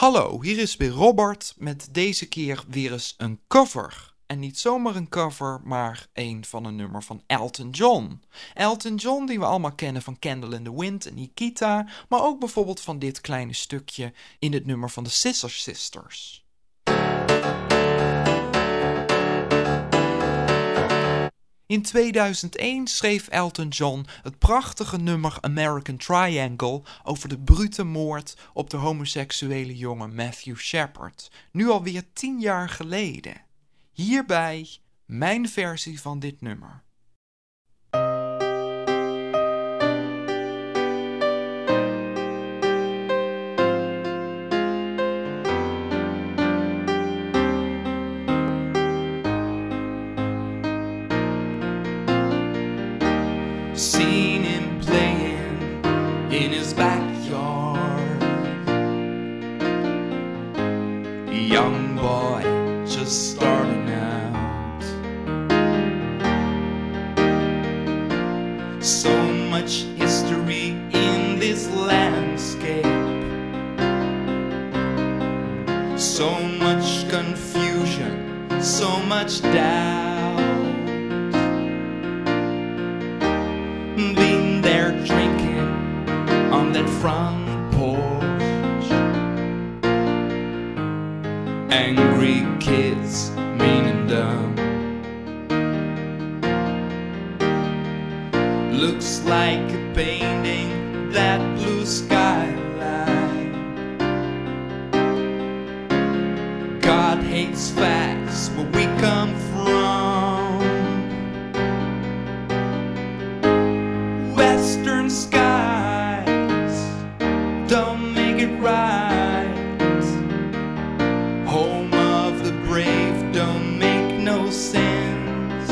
Hallo, hier is weer Robert met deze keer weer eens een cover. En niet zomaar een cover, maar een van een nummer van Elton John. Elton John die we allemaal kennen van Candle in the Wind en Nikita, maar ook bijvoorbeeld van dit kleine stukje in het nummer van de Scissor Sisters. In 2001 schreef Elton John het prachtige nummer American Triangle over de brute moord op de homoseksuele jongen Matthew Shepard, nu alweer 10 jaar geleden. Hierbij mijn versie van dit nummer. Seen him playing in his backyard. A young boy just starting out. So much history in this landscape. So much confusion, so much doubt. Been there drinking on that front porch. Angry kids, mean and dumb. Looks like a painting, that blue skyline. God hates facts, where we come from. Western skies don't make it right. Home of the brave don't make no sense.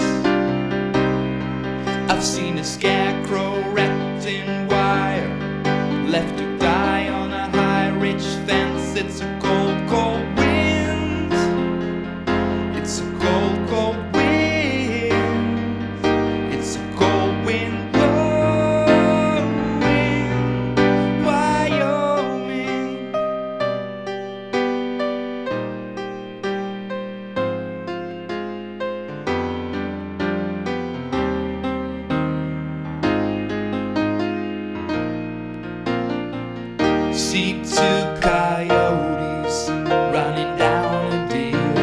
I've seen a scarecrow wrapped in wire, left to die on a high rich fence. It's a cold, cold wind. It's a cold, cold wind. It's a cold wind. See two coyotes running down a deer.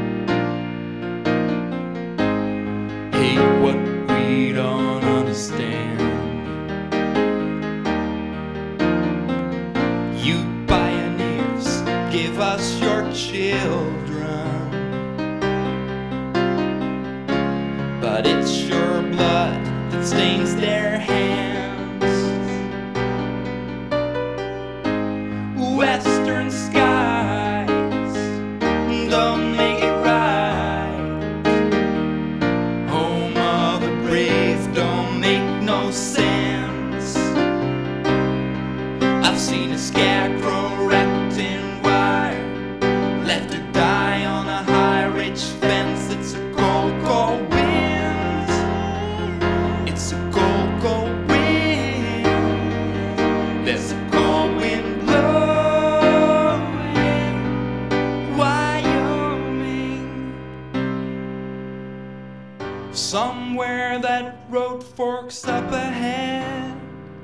Hate what we don't understand. You pioneers, give us your children, but it's your blood that stains their hands. Western skies don't make it right. Home of the brave don't make no sense. I've seen a scarecrow wrapped in wire, left to die on a high rich fence. It's a cold, cold wind. It's a cold, cold wind. There's a cold wind blowing. Somewhere that road forks up ahead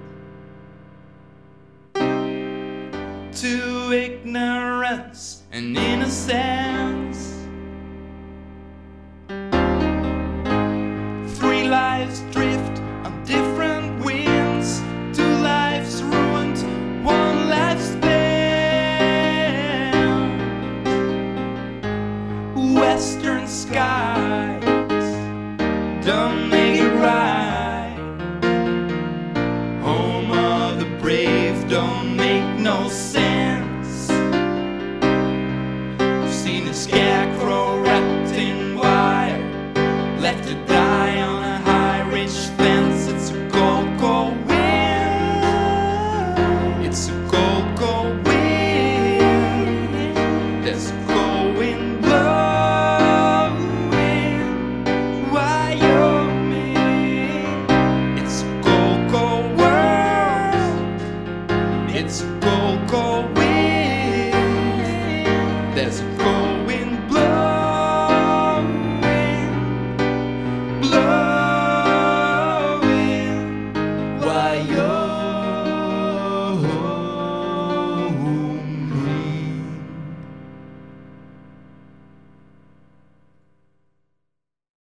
to ignorance and innocence. 3 lives drift on different winds. 2 lives ruined, 1 life spent. Western skies don't make it right. Home of the brave don't make no sense. I've seen a scarecrow wrapped in wire, left to die on a high rich fence. It's a cold, cold wind. It's a cold, cold wind. There's a cold wind blowing. It's a cold, cold wind. why you're